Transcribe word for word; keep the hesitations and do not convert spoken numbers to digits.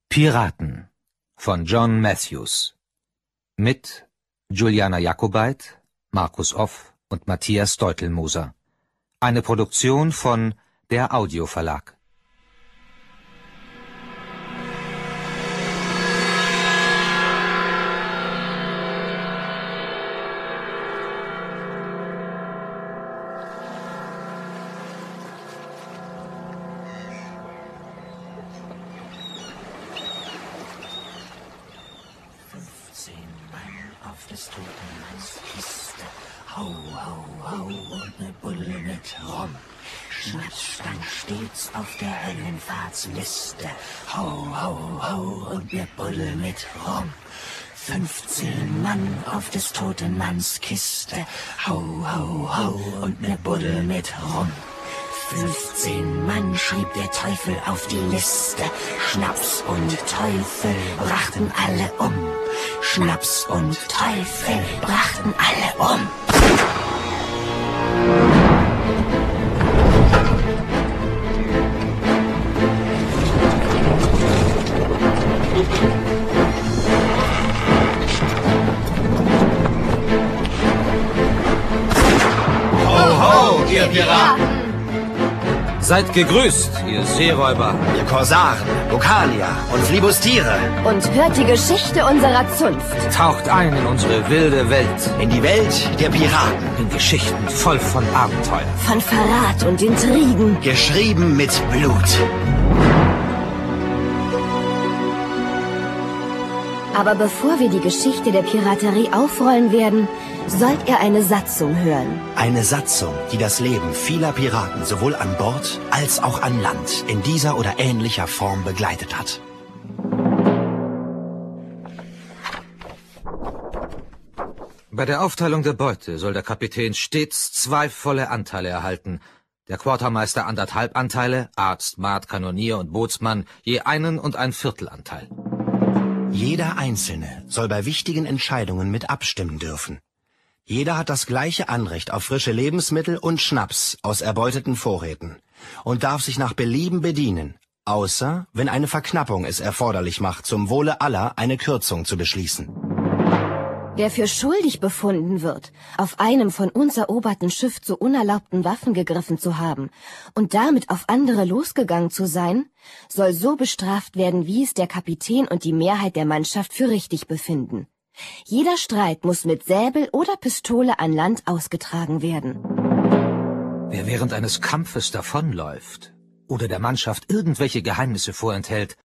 Piraten von John Matthews mit Juliana Jakobait, Markus Off und Matthias Deutelmoser. Eine Produktion von der Audioverlag. Auf des toten Manns Kiste. Hau, hau, hau und ne Bulle mit Rum. Schnaps stand stets auf der Höllenfahrtsliste. Hau, hau, hau und ne Bulle mit Rum. Fünfzehn Mann auf des toten Manns Kiste. Hau, hau, hau und ne Buddel mit Rum. Fünfzehn Mann schrieb der Teufel auf die Liste. Schnaps und Teufel brachten alle um. Schnaps und Teufel brachten alle um. Ho, ho, ihr Piraten! Seid gegrüßt, ihr Seeräuber, Ihr Korsaren, Bokalier und Flibustiere. Und hört die Geschichte unserer Zunft. taucht ein in unsere wilde Welt, In die Welt der Piraten. in Geschichten voll von Abenteuer. Von Verrat und Intrigen. Geschrieben mit Blut. Aber bevor wir die Geschichte der Piraterie aufrollen werden, sollt ihr eine Satzung hören. Eine Satzung, die das Leben vieler Piraten sowohl an Bord als auch an Land in dieser oder ähnlicher Form begleitet hat. Bei der Aufteilung der Beute soll der Kapitän stets zwei volle Anteile erhalten, der Quartermeister anderthalb Anteile, Arzt, Maat, Kanonier und Bootsmann je einen und ein Viertelanteil. Jeder Einzelne soll bei wichtigen Entscheidungen mit abstimmen dürfen. Jeder hat das gleiche Anrecht auf frische Lebensmittel und Schnaps aus erbeuteten Vorräten und darf sich nach Belieben bedienen, außer wenn eine Verknappung es erforderlich macht, zum Wohle aller eine Kürzung zu beschließen. Wer für schuldig befunden wird, auf einem von uns eroberten Schiff zu unerlaubten Waffen gegriffen zu haben und damit auf andere losgegangen zu sein, soll so bestraft werden, wie es der Kapitän und die Mehrheit der Mannschaft für richtig befinden. Jeder Streit muss mit Säbel oder Pistole an Land ausgetragen werden. Wer während eines Kampfes davonläuft oder der Mannschaft irgendwelche Geheimnisse vorenthält,